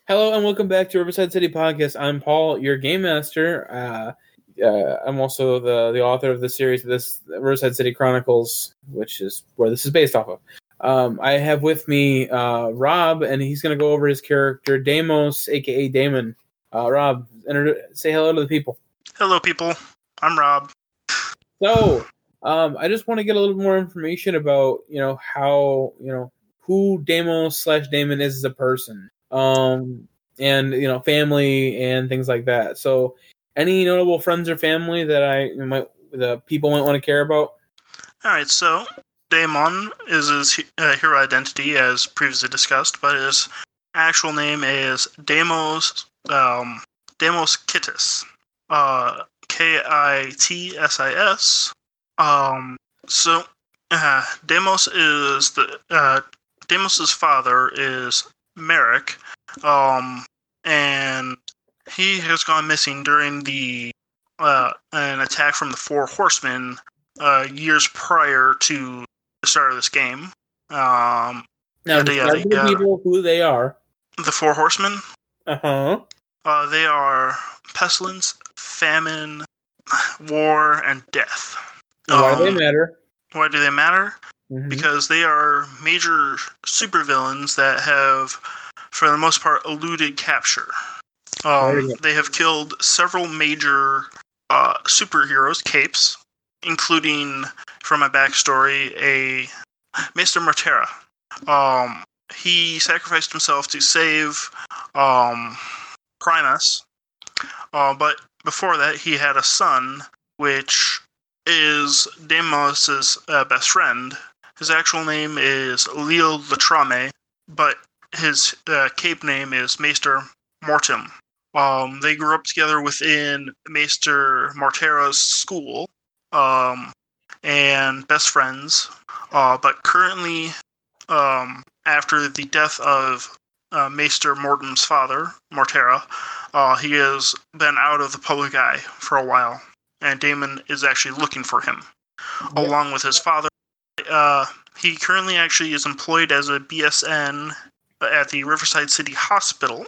Hello and welcome back to Riverside City Podcast. I'm Paul, your game master. I'm also the author of the series, this Riverside City Chronicles, which is where this is based off of. I have with me Rob, and he's going to go over his character Deimos, aka Damon. Rob, say hello to the people. Hello, people. I'm Rob. So, I just want to get a little more information about how who Deimos/Damon is as a person. And family and things like that. So, any notable friends or family that the people might want to care about? All right, so Daemon is his hero identity, as previously discussed, but his actual name is Deimos Kittis, Kitsis. So Deimos is Deimos's father is Merrick, and he has gone missing during an attack from the Four Horsemen years prior to the start of this game. Now, describe to the people who they are. The Four Horsemen? Uh-huh. They are pestilence, famine, war, and death. Why do they matter? Why do they matter? Mm-hmm. Because they are major supervillains that have, for the most part, eluded capture. They have killed several major superheroes, capes, including, from my backstory, a Maester Mortera. He sacrificed himself to save Primus, but before that he had a son, which is Deimos' best friend. His actual name is Leo Latrame, but his cape name is Maester Mortem. They grew up together within Maester Mortera's school, and best friends. But currently, after the death of Maester Mortem's father, Mortera, he has been out of the public eye for a while, and Damon is actually looking for him, along with his father. He currently actually is employed as a BSN at the Riverside City Hospital,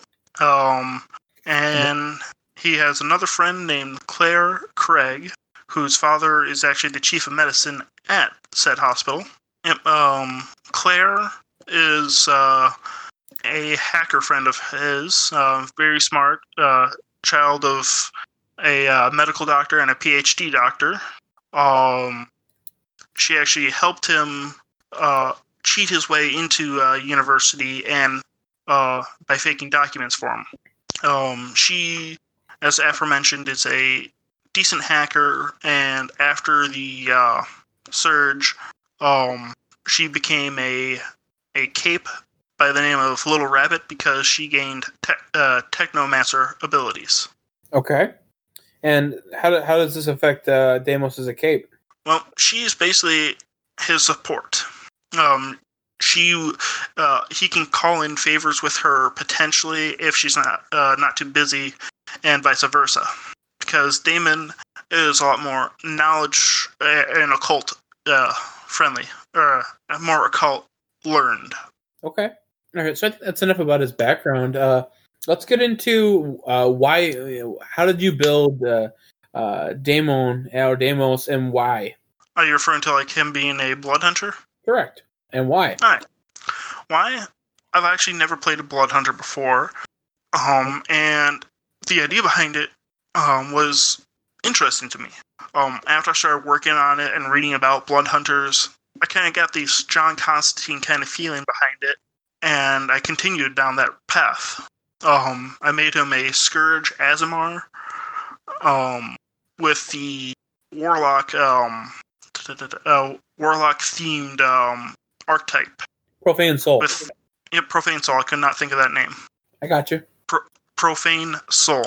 and he has another friend named Claire Craig, whose father is actually the chief of medicine at said hospital. Claire is a hacker friend of his, very smart, child of a medical doctor and a PhD doctor. She actually helped him cheat his way into university and by faking documents for him. She, as aforementioned, is a decent hacker, and after the surge, she became a cape by the name of Little Rabbit because she gained Technomancer abilities. Okay. And how does this affect Deimos as a cape? Well, she's basically his support. He can call in favors with her potentially if she's not too busy, and vice versa. Because Damon is a lot more knowledge and occult friendly, or more occult learned. Okay. All right. So I think that's enough about his background. Let's get into how did you build Daemon or Deimos, and why? Are you referring to like him being a blood hunter? Correct. And why? All right. Why? I've actually never played a blood hunter before, and the idea behind it was interesting to me. After I started working on it and reading about blood hunters, I kind of got this John Constantine kind of feeling behind it, and I continued down that path. I made him a Scourge Aasimar, with the Warlock, Warlock-themed archetype. Profane Soul. Profane Soul. I could not think of that name. I got you. Profane Soul.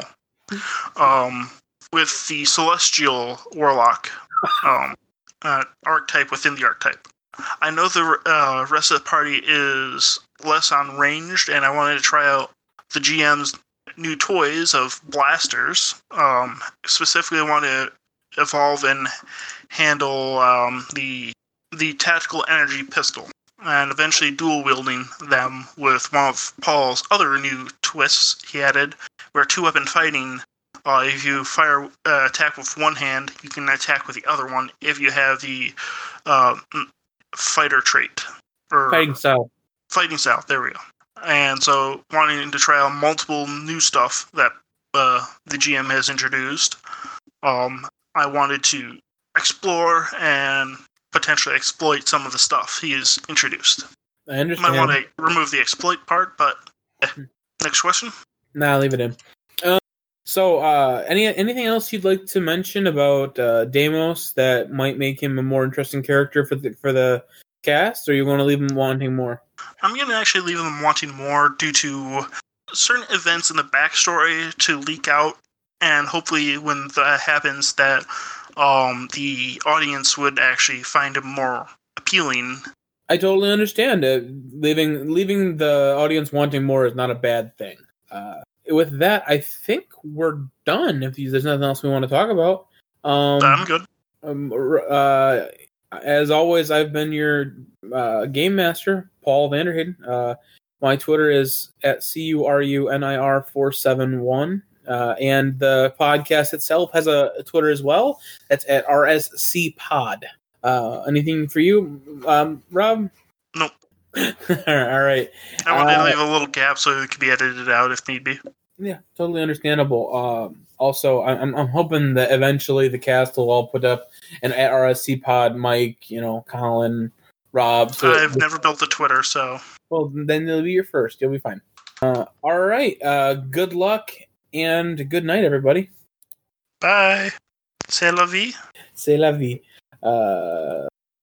With the Celestial Warlock archetype within the archetype. I know the rest of the party is less on ranged, and I wanted to try out the GM's new toys of blasters. Specifically, I want to evolve and handle the tactical energy pistol. and eventually dual-wielding them with one of Paul's other new twists he added, where two-weapon fighting, if you attack with one hand, you can attack with the other one if you have the fighter trait. Or Fighting style. Fighting style, there we go. And so, wanting to try out multiple new stuff that the GM has introduced, I wanted to explore and potentially exploit some of the stuff he has introduced. I understand. Might want to remove the exploit part, but next question? Nah, leave it in. So, anything else you'd like to mention about Deimos that might make him a more interesting character for the cast, or you want to leave him wanting more? I'm going to actually leave him wanting more due to certain events in the backstory to leak out, and hopefully when that happens, that the audience would actually find him more appealing. I totally understand it. Leaving the audience wanting more is not a bad thing. With that, I think we're done. If there's nothing else we want to talk about, I'm good. As always, I've been your game master, Paul Vanderheyden. My Twitter is at CURUNIR471. And the podcast itself has a Twitter as well. That's at RSCPod. Anything for you, Rob? Nope. All right. I want to leave a little gap so it can be edited out if need be. Yeah, totally understandable. Also, I'm hoping that eventually the cast will all put up an at RSCPod, Mike, Colin, Rob. So I've never built a Twitter, so. Well, then it'll be your first. You'll be fine. All right. Good luck and good night, everybody. Bye. C'est la vie. C'est la vie.